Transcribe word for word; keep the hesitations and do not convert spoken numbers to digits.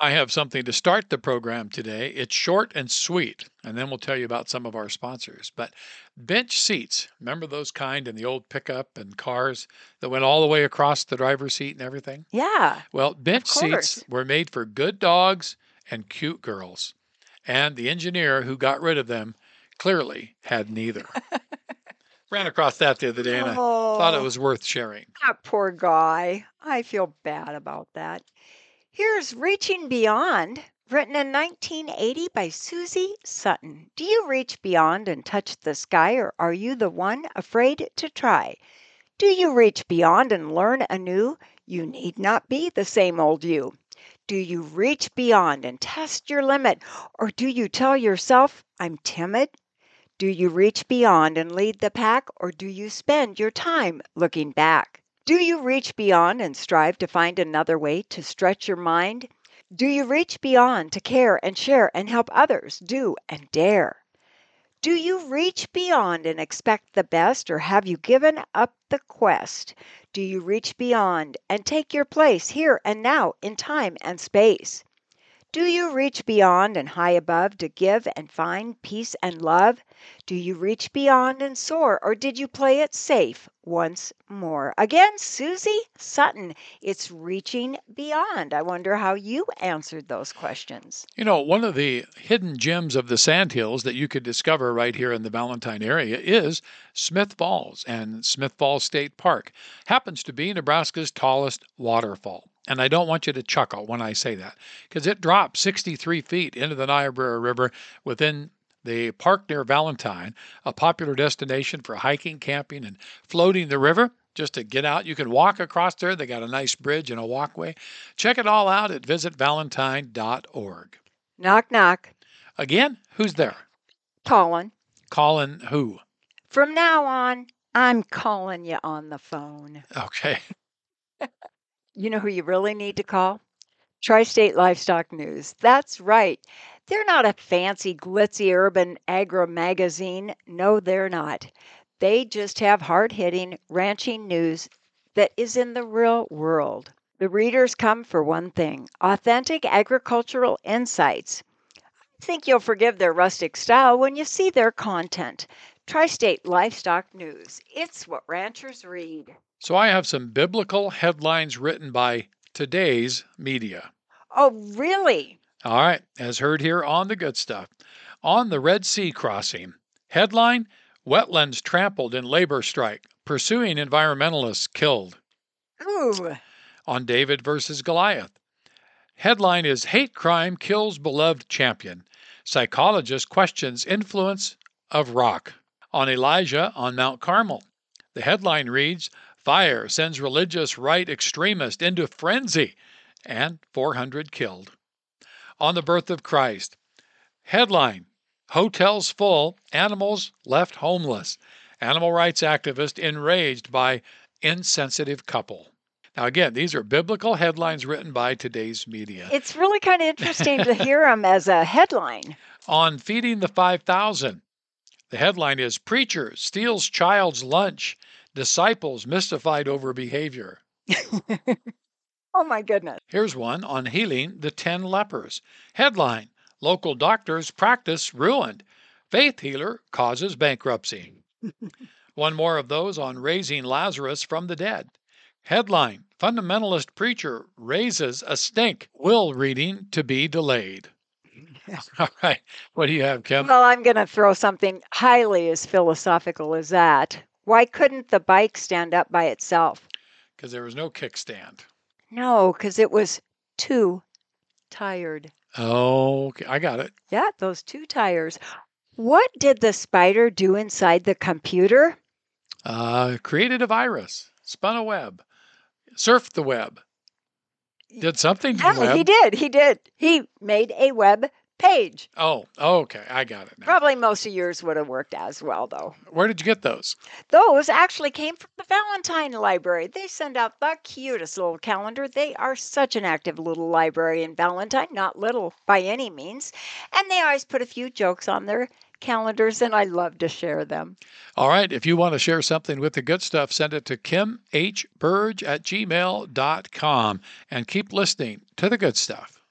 I have something to start the program today. It's short and sweet, and then we'll tell you about some of our sponsors. But bench seats, remember those kind in the old pickup and cars that went all the way across the driver's seat and everything? Yeah, Well, of bench seats course. were made for good dogs and cute girls, and the engineer who got rid of them clearly had neither. Ran across that the other day and I thought it Oh, was worth sharing. that poor guy. I feel bad about that. Here's Reaching Beyond, written in nineteen eighty by Susie Sutton. Do you reach beyond and touch the sky, or are you the one afraid to try? Do you reach beyond and learn anew? You need not be the same old you. Do you reach beyond and test your limit, or do you tell yourself, I'm timid? Do you reach beyond and lead the pack, or do you spend your time looking back? Do you reach beyond and strive to find another way to stretch your mind? Do you reach beyond to care and share and help others do and dare? Do you reach beyond and expect the best, or have you given up the quest? Do you reach beyond and take your place here and now in time and space? Do you reach beyond and high above to give and find peace and love? Do you reach beyond and soar, or did you play it safe once more? Again, Susie Sutton, it's Reaching Beyond. I wonder how you answered those questions. You know, one of the hidden gems of the Sandhills that you could discover right here in the Valentine area is Smith Falls, and Smith Falls State Park happens to be Nebraska's tallest waterfall. And I don't want you to chuckle when I say that, because it drops sixty-three feet into the Niobrara River within the park near Valentine, a popular destination for hiking, camping, and floating the river. Just to get out, you can walk across there. They got a nice bridge and a walkway. Check it all out at visit valentine dot org. Knock, knock. Again, who's there? Colin. Calling who? From now on, I'm calling you on the phone. Okay. You know who you really need to call? Tri State Livestock News. That's right. They're not a fancy, glitzy urban agro magazine. No, they're not. They just have hard hitting ranching news that is in the real world. The readers come for one thing: authentic agricultural insights. I think you'll forgive their rustic style when you see their content. Tri State Livestock News. It's what ranchers read. So I have some biblical headlines written by today's media. Oh, really? All right, as heard here on the good stuff. On the Red Sea crossing, headline: Wetlands trampled in labor strike, pursuing environmentalists killed. Ooh. On David versus Goliath, headline is Hate Crime Kills Beloved Champion. Psychologist questions influence of rock. On Elijah on Mount Carmel, the headline reads Fire sends religious right extremist into frenzy, and four hundred killed. On the birth of Christ, headline Hotels full, animals left homeless. Animal rights activist enraged by insensitive couple. Now, again, these are biblical headlines written by today's media. It's really kind of interesting to hear them as a headline. On Feeding the five thousand, the headline is Preacher Steals Child's Lunch. Disciples mystified over behavior. Oh, my goodness. Here's one on healing the ten lepers. Headline Local doctors' practice ruined. Faith healer causes bankruptcy. One more of those on raising Lazarus from the dead. Headline Fundamentalist preacher raises a stink. Will reading to be delayed. All right. What do you have, Kim? Well, I'm going to throw something highly as philosophical as that. Why couldn't the bike stand up by itself? Because there was no kickstand. No, because it was too tired. Oh, okay. I got it. Yeah, those two tires. What did the spider do inside the computer? Uh, created a virus, spun a web, surfed the web, did something to the Yeah, web. he did. He did. He made a web page. Oh, okay. I got it now. Probably most of yours would have worked as well, though. Where did you get those? Those actually came from the Valentine Library. They send out the cutest little calendar. They are such an active little library in Valentine, not little by any means. And they always put a few jokes on their calendars, and I love to share them. All right. If you want to share something with the good stuff, send it to kim h burge at gmail dot com and keep listening to the good stuff.